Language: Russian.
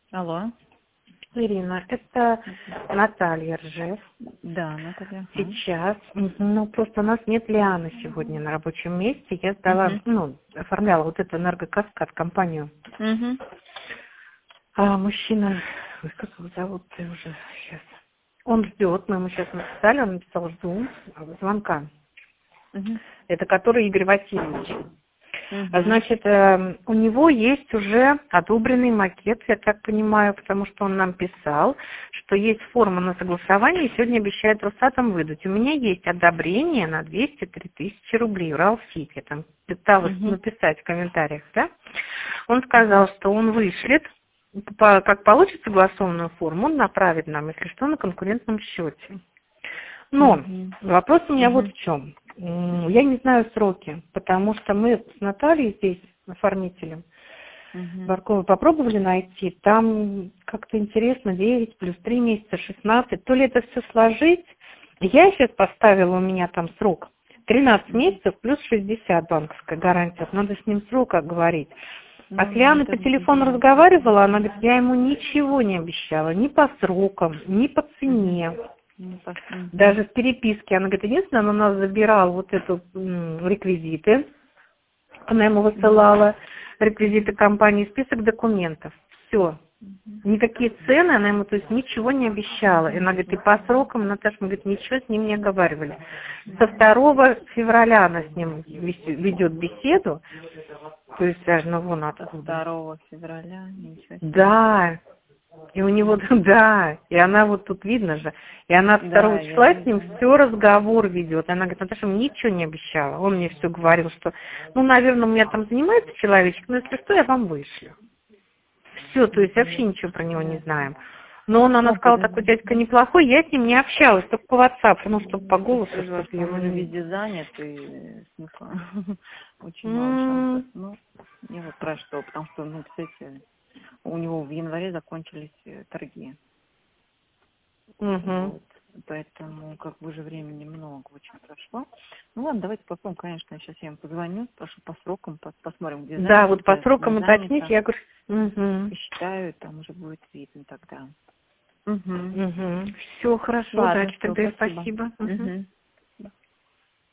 Алло. Ирина, это Наталья Ржев. Да, Наталья. Сейчас, ну просто у нас нет Лианы сегодня на рабочем месте. Я сдала, Угу. оформляла вот эту энергокаскад компанию. Угу. А мужчина, ой, как его зовут-то уже сейчас? Он ждет, мы ему сейчас написали, он написал жду звонка. Угу. Это который Игорь Васильевич. Угу. Значит, у него есть уже одобренный макет, я так понимаю, потому что он нам писал, что есть форма на согласование, и сегодня обещает Росатом выдать. У меня есть одобрение на 203 тысячи рублей, Уралсиб. Я там пыталась Угу. написать в комментариях, да? Он сказал, что он вышлет, как получит согласованную форму, он направит нам, если что, на конкурентном счете. Но Угу. вопрос у меня вот Угу. в чем. Я не знаю сроки, потому что мы с Натальей здесь, оформителем, Угу. Барковой, попробовали найти. Там как-то интересно, 9 плюс 3 месяца, 16. То ли это все сложить. Я сейчас поставила, у меня там срок 13 месяцев плюс 60 банковская гарантия. Надо с ним срок говорить. А с Ну, Лианой это по будет телефону интересно. разговаривала, она говорит, я ему ничего не обещала, ни по срокам, ни по Угу. цене. Угу. Даже в переписке, она говорит, единственное, она у нас забирала вот эту реквизиты, она ему высылала реквизиты компании, список документов, все. Никакие цены, она ему, то есть, ничего не обещала. И она говорит, и по срокам, Наташа, мы, говорит, ничего с ним не оговаривали. Со 2 февраля она с ним ведет беседу, то есть, аж, ну, вон Со откуда. 2 февраля, ничего себе. Да, и у него, да, и она вот тут видно же, и она Да, 2 я числа с ним вижу. все разговор ведет. И она говорит, Наташа мне ничего не обещала. Он мне все говорил, что, ну, наверное, у меня там занимается человечек, но если что, я вам вышлю. Все, то есть вообще Угу. ничего про него не знаем. Но она Ну, сказала, такой дядька неплохой, я с ним не общалась, только по WhatsApp, ну, чтобы по голосу, подозреваю, чтобы что он его уже не видеть. везде занят, и смысла очень мало шансов. Ну, я вот про что, потому что, ну, кстати, у него в январе закончились торги. Угу. Вот. Поэтому, как бы, уже времени много очень прошло. Ну ладно, давайте попробуем, конечно, сейчас я им позвоню, спрошу по срокам, посмотрим, где Да, занято, вот по где не срокам уточнить, занято. я говорю, угу. Посчитаю, там уже будет видно тогда. Угу. Угу. Все, хорошо, Ладно, удачи, все, тогда и спасибо. спасибо. Угу. Угу.